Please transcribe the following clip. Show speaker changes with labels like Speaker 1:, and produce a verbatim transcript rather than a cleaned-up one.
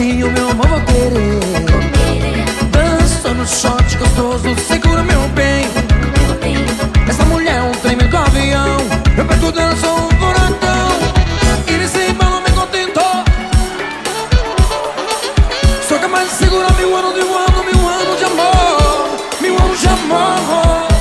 Speaker 1: Sim, o meu amor vou querer. Dança no shot gostoso, segura meu bem. Essa mulher é um tremendo avião, eu perto dela sou um furacão. E nesse balão me contentou. Sou capaz de segurar mil anos de um ano, mil anos de amor, mil anos de amor.